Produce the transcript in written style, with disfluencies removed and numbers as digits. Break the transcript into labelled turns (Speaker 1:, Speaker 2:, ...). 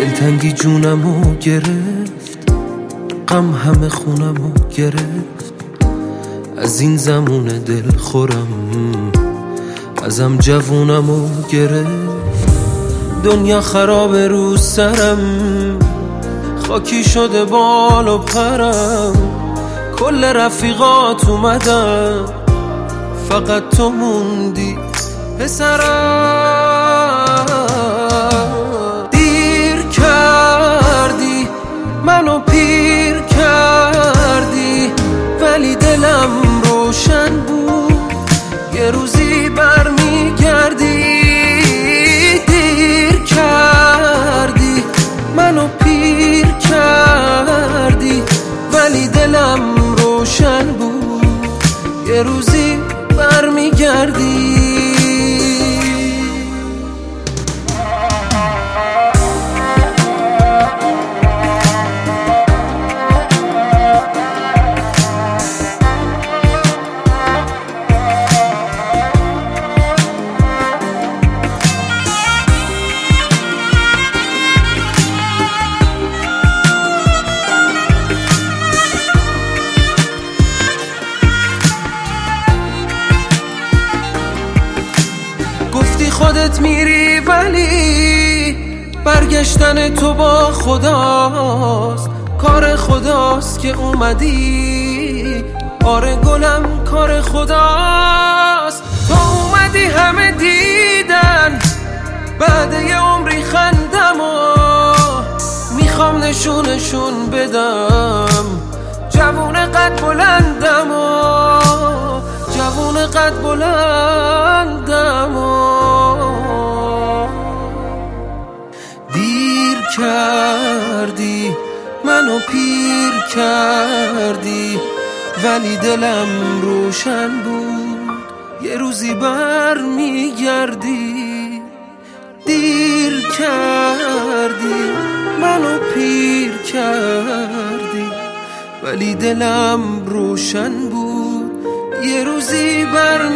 Speaker 1: دلتنگی جونمو گرفت، غم همه خونمو گرفت. از این زمون دل خورم ازم جوونمو گرفت. دنیا خرابه رو سرم، خاکی شده بال و پرم. کل رفیقات اومدن، فقط تو موندی پسرم. دیر کردی منو پیر کردی، ولی دلم روشن بود یه روزی برمیگردی. دیر کردی منو پیر کردی، ولی دلم روشن بود یه روزی برمیگردی. گفتی خودت میری ولی برگشتن تو با خداست. کار خداست که اومدی، آره گلم کار خداست. تو اومدی همه دیدن بعد یه عمری خندم و میخوام نشونشون بدم جوون قد بلندم و جوون قد بلندم و دیر کردی منو پیر کردی، ولی دلم روشن بود یه روزی برمیگردی. دیر کردی منو پیر کردی، ولی دلم روشن بود یه روزی برمیگردی.